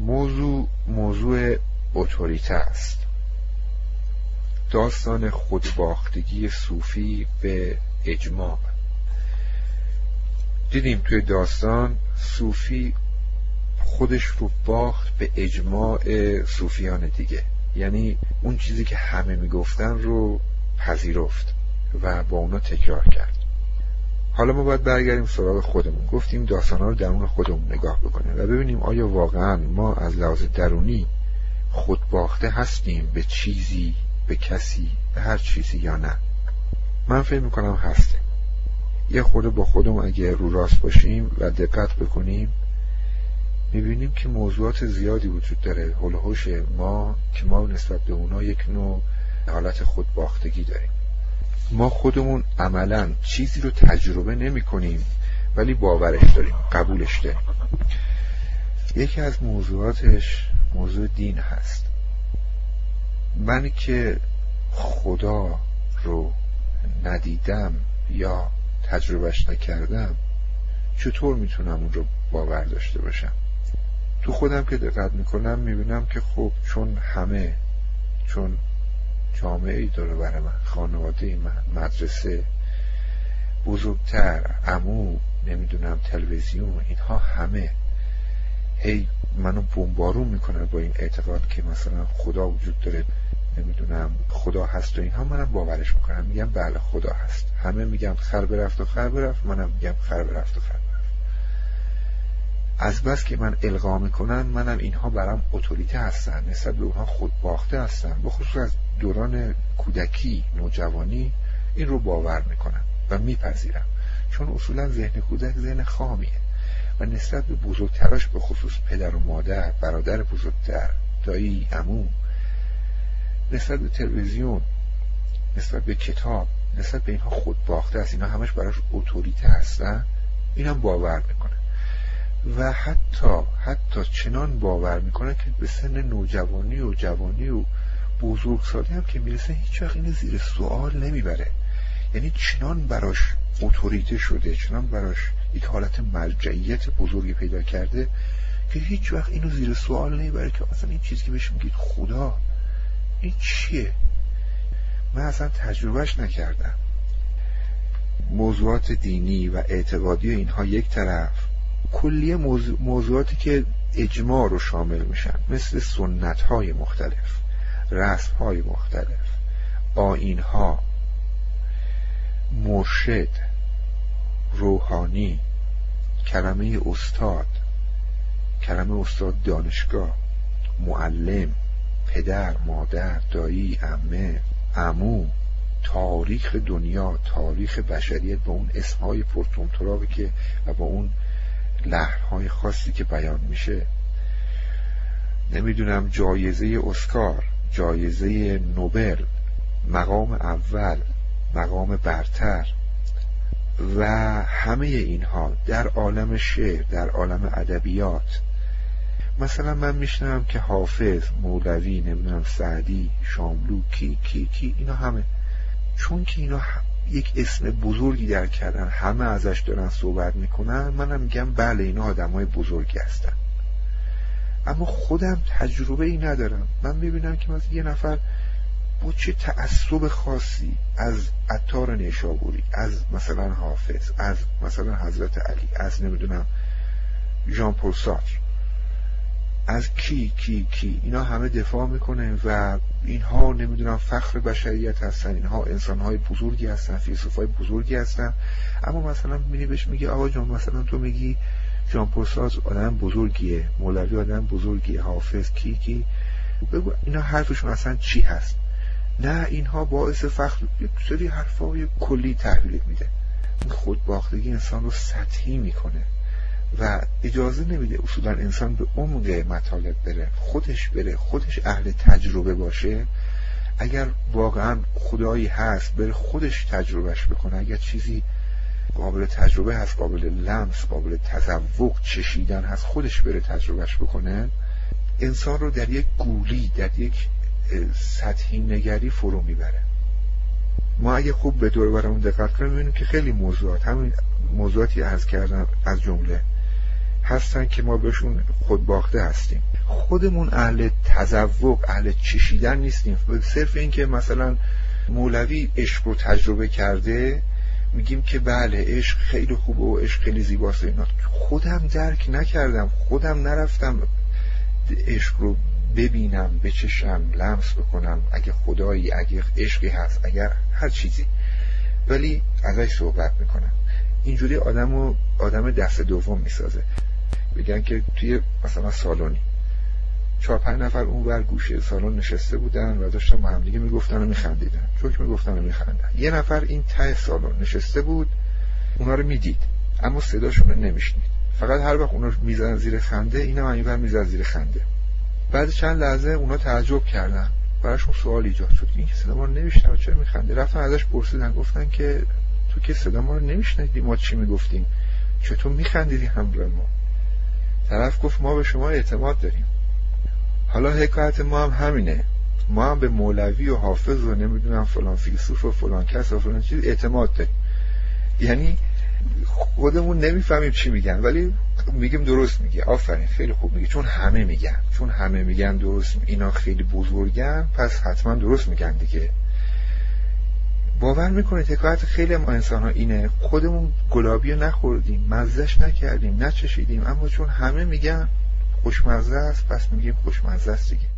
موضوع اتوریته است. داستان خودباختگی صوفی به اجماع. دیدیم توی داستان صوفی خودش رو باخت به اجماع صوفیان دیگه، یعنی اون چیزی که همه میگفتن رو پذیرفت و با اونا تکرار کرد. حالا ما باید برگردیم سراغ خودمون. گفتیم داستانا رو درون خودمون نگاه بکنیم و ببینیم آیا واقعا ما از لحاظ درونی خودباخته هستیم به چیزی، به کسی، به هر چیزی یا نه. من فکر میکنم هستیم. یه خورده با خودمون اگه رو راست باشیم و دقت بکنیم میبینیم که موضوعات زیادی وجود داره هول و هوش ما که ما نسبت به اونا یک نوع حالت خودباختگی داریم. ما خودمون عملاً چیزی رو تجربه نمی کنیم ولی باورش داریم، قبولش داریم. یکی از موضوعاتش موضوع دین هست. من که خدا رو ندیدم یا تجربهش نکردم چطور میتونم اون رو باور داشته باشم؟ تو خودم که دقت میکنم میبینم که خب چون جامعه ای داره برای من، خانواده من، مدرسه، بزرگتر، عمو، نمیدونم تلویزیون، اینها همه هی منو بمبارون میکنن با این اعتقاد که مثلا خدا وجود داره، نمیدونم خدا هست و اینها. منم باورش میکنم، میگم بله خدا هست. همه میگم خر برفت و خر برفت، منم میگم خر برفت و خر برفت. از بس که من القا میکنم منم اینها برام اتوریته هستن، نسبت به اونها خودباخته هستن. بخصوص از دوران کودکی، نوجوانی این رو باور میکنم و میپذیرم، چون اصولا ذهن کودک ذهن خامیه و نسبت به بزرگتراش، به خصوص پدر و مادر، برادر بزرگتر، دایی، عمو، نسبت به تلویزیون، نسبت به کتاب، نسبت به اینها خودباخته است. اینا همش براش اتوریته هستن. اینم باور میکنه و حتی چنان باور میکنه که به سن نوجوانی و جوانی و بزرگسالی هم که میرسه هیچ وقت اینو زیر سوال نمیبره. یعنی چنان براش اتوریته شده، چنان براش یک حالت مرجعیت بزرگی پیدا کرده که هیچ وقت اینو زیر سوال نمیبره که اصلا این چیزی که بهش میگید خدا، این چیه؟ من اصلا تجربهش نکردم. موضوعات دینی و اعتقادی اینها یک طرف، کلیه موضوعاتی که اجماع رو شامل میشن، مثل سنت‌های مختلف، رسم‌های مختلف، آیین‌ها، مرشد، روحانی، کلمه استاد دانشگاه، معلم، پدر، مادر، دایی، عمه، عمو، تاریخ دنیا، تاریخ بشریت با اون اسمهای پرطمطراقی که و با اون لحن‌های خاصی که بیان میشه، نمیدونم جایزه اسکار، جایزه نوبل، مقام اول، مقام برتر و همه اینها در عالم شعر، در عالم ادبیات. مثلا من میشنم که حافظ، مولوی، نمیدونم سعدی، شاملو، کی اینا همه، چون که اینا یک اسم بزرگی در کردن، همه ازش دارن صحبت میکنن، منم میگم بله اینا آدمای بزرگی هستن. اما خودم تجربه ای ندارم. من میبینم که مثلا یه نفر با چه تعصب خاصی از عطار نیشابوری، از مثلا حافظ، از مثلا حضرت علی، از نمیدونم ژان پل سارتر، از کی اینا همه دفاع میکنه و اینها نمیدونم فخر بشریت هستن، اینها انسانهای بزرگی هستن، فیلسوفای بزرگی هستن. اما مثلا میبینی بهش میگه آقا جان مثلا تو میگی ژان پل سارتر آدم بزرگیه، مولوی آدم بزرگیه، حافظ کی بگو اینا حرفشون اصلا چی هست؟ نه اینها باعث فخر، یک سری حرفای کلی تحویل میده. این خودباختگی انسان رو سطحی میکنه و اجازه نمیده اصولا انسان به عمق مطالب بره، خودش اهل تجربه باشه. اگر واقعا خدایی هست بره خودش تجربهش بکنه. اگر چیزی قابل تجربه هست، قابل لمس، قابل تذوق، چشیدن هست، خودش بره تجربهش بکنه. انسان رو در یک گولی، در یک سطحی نگری فرو میبره. ما اگه خوب به دور برمون دقت کنیم میبینیم که خیلی موضوعات، همین موضوعاتی عرض کردم، از جمله هستن که ما بهشون خودباخته هستیم. خودمون اهل تذوق، اهل چشیدن نیستیم. صرف این که مثلا مولوی عشق رو تجربه کرده میگیم که بله عشق خیلی خوبه و عشق خیلی زیباست. اینا خودم درک نکردم، خودم نرفتم عشق رو ببینم، بچشم، لمس بکنم، اگه خدایی، اگه عشقی هست، اگر هر چیزی، ولی ازش صحبت میکنم. اینجوری آدم دست دوم میسازه. بگن که توی مثلا سالونی 4-5 نفر اون ور گوشه سالن نشسته بودن و داشتن با هم دیگه میگفتن و میخندیدن، جوک میگفتن و میخندیدن. یه نفر این ته سالن نشسته بود، اونا رو میدید اما صداشون رو نمیشنید، فقط هر وقت اونا میزدن زیر خنده اینم اینور میزد زیر خنده. بعد چند لحظه اونا تعجب کردن، براشون سوال ایجاد شد این که صدا ما رو نمیشنوه چرا میخنده. رفتن ازش پرسیدن، گفتن که تو که صدا ما رو نمیشنیدی، ما چی میگفتیم، چطور میخندیدی همراه ما؟ طرف گفت ما به شما اعتماد داریم. حالا حکایت ما هم همینه، ما هم به مولوی و حافظ و نمیدونم فلان فیلسوف و فلان کس و فلان چیز اعتماد داریم. یعنی خودمون نمیفهمیم چی میگن ولی میگیم درست میگه، آفرین خیلی خوب میگه، چون همه میگن درست، اینا خیلی بزرگن پس حتما درست میگن دیگه. باور میکنید حکایت خیلی ما انسان ها اینه، خودمون گلابی رو نخوردیم، مزهش نکردیم، نچشیدیم، اما چون همه میگن خوشمزه است پس میگیم خوشمزه است دیگه.